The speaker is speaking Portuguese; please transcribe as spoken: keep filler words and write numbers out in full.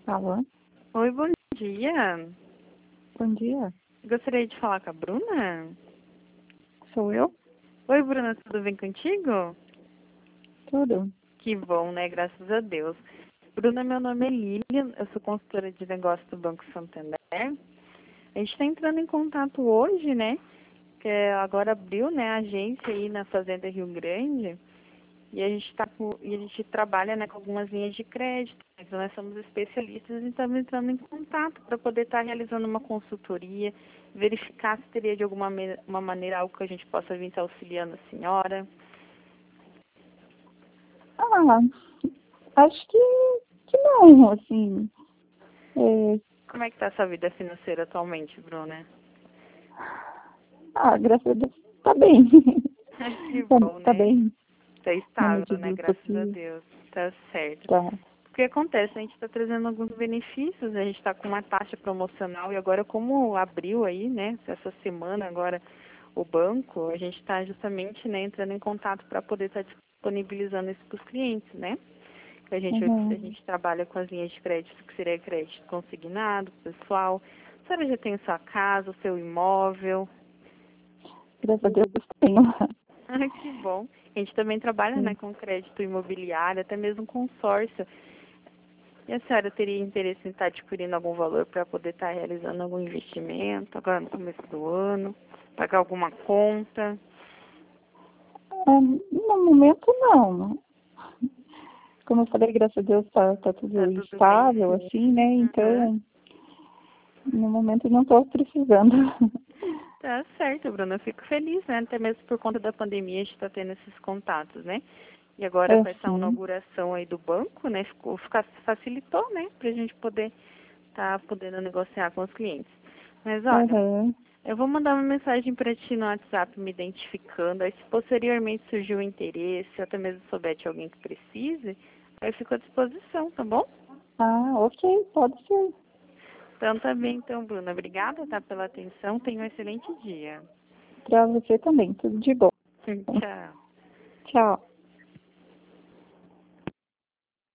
Alô? Oi, bom dia. Bom dia. Gostaria de falar com a Bruna? Sou eu? Oi, Bruna, tudo bem contigo? Tudo? Que bom, né? Graças a Deus. Bruna, meu nome é Lilian, eu sou consultora de negócios do Banco Santander. A gente está entrando em contato hoje, né? Que é- agora abriu, né, a agência aí na Fazenda Rio Grande. E a gente tá com, e a gente trabalha, né, com algumas linhas de crédito. Então, nós somos especialistas e estamos entrando em contato para poder estar realizando uma consultoria, verificar se teria de alguma me- uma maneira algo que a gente possa vir estar auxiliando a senhora. Ah, acho que, que não, assim. É, Como é que está a sua vida financeira atualmente, Bruna? ah, graças a Deus, tá bem. Que Tá, bom, tá né? bem, Está na estável, medida né? do Graças a possível. Deus. Tá certo. Tá. O que acontece? A gente está trazendo alguns benefícios, a gente está com uma taxa promocional e agora como abriu aí, né, essa semana agora o banco, a gente está justamente, né, entrando em contato para poder estar disponibilizando isso para os clientes, né? Que a gente, a Uhum. gente trabalha com as linhas de crédito, que seria crédito consignado, pessoal. A senhora já tem sua casa, o seu imóvel? Graças a Deus tenho. Ai, que bom. A gente também trabalha, né, Sim. com crédito imobiliário, até mesmo consórcio. E a senhora teria interesse em estar adquirindo algum valor para poder estar realizando algum investimento agora no começo do ano? Pagar alguma conta? Ah, no momento, não. Como eu falei, graças a Deus tá, tá Tá tudo tudo bem? estável, assim, né? Aham. Então, no momento, não tô precisando. Tá certo, Bruna. Eu fico feliz, né? Até mesmo por conta da pandemia a gente está tendo esses contatos, né? E agora com essa Assim. inauguração aí do banco, né? Ficou, fica- facilitou, né? Para a gente poder estar podendo negociar com os clientes. Mas olha, Aham. eu vou mandar uma mensagem para ti no WhatsApp me identificando. Aí se posteriormente surgir o interesse, ou até mesmo souber de alguém que precise, aí eu fico à disposição, tá bom? Ah, ok, pode ser. Então tá bem, então, Bruna. Obrigada, tá, pela atenção. Tenha um excelente dia. Para você também, tudo de bom. Tchau. Tchau.